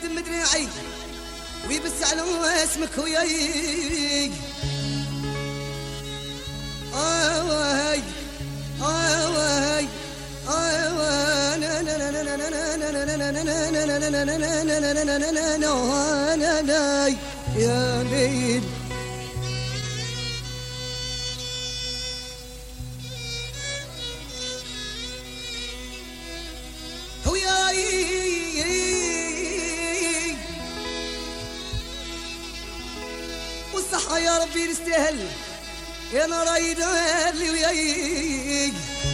مدرعي ويبس على اسمك وياي آواي آواي آواي يا ليل والصحة يا ربي نستاهل يا نرايد لي وياي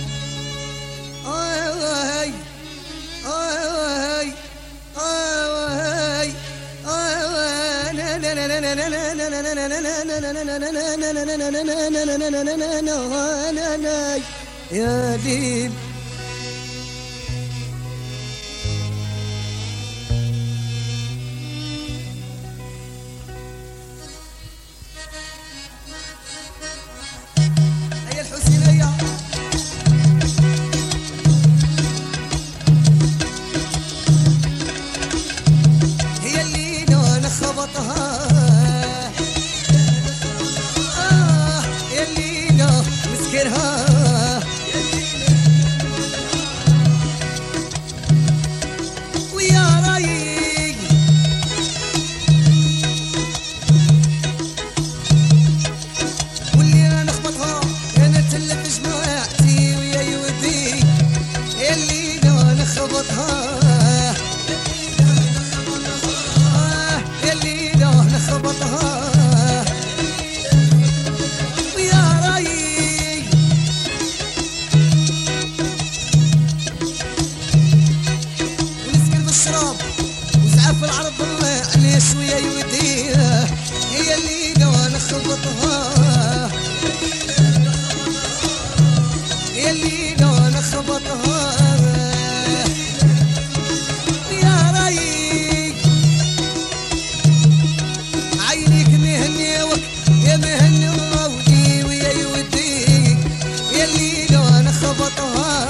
آواي آواي آواي آواي يا ليل في العرض عليه شوية يوديها هي اللي نوى نخبطها هي اللي نوى نخبطها يا رايق عينيك مهنيوك يا مهني ودي ويا يوديك هي اللي نوى نخبطها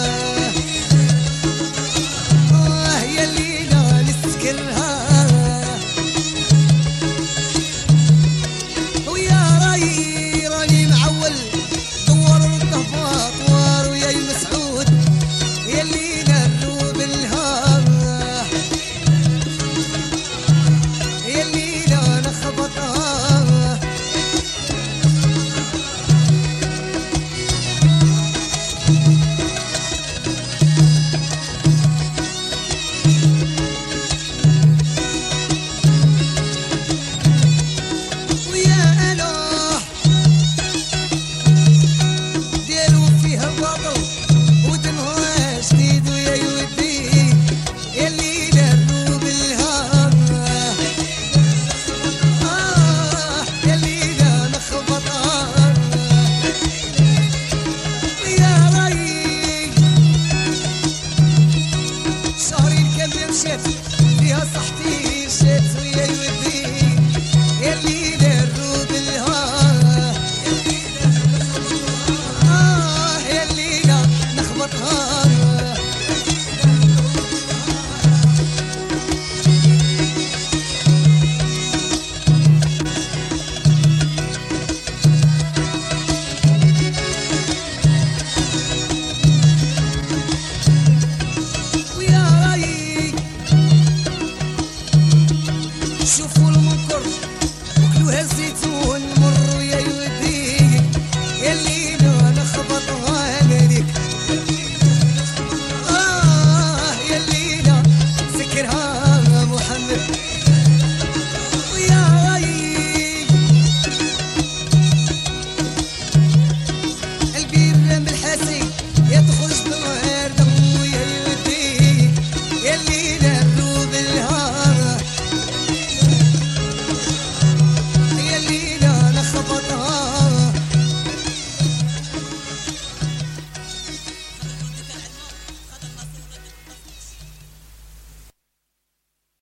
فيها صحتي مشيت ويا يودي يلي دروب الهوى يلي نخبطها شوف